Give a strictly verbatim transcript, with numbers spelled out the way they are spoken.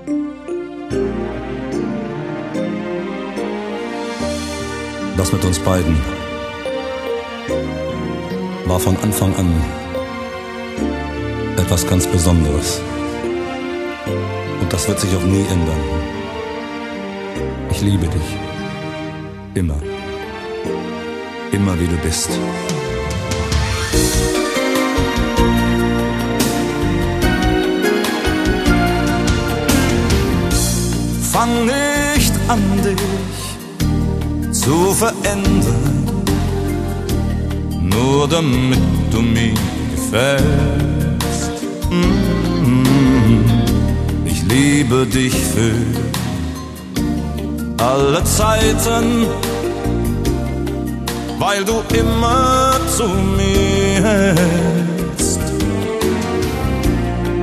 Das mit uns beiden war von Anfang an etwas ganz Besonderes. Und das wird sich auch nie ändern. Ich liebe dich. Immer. Immer wie du bist. Fang nicht an, dich zu verändern, nur damit du mir gefällst. Ich liebe dich für alle Zeiten, weil du immer zu mir hältst.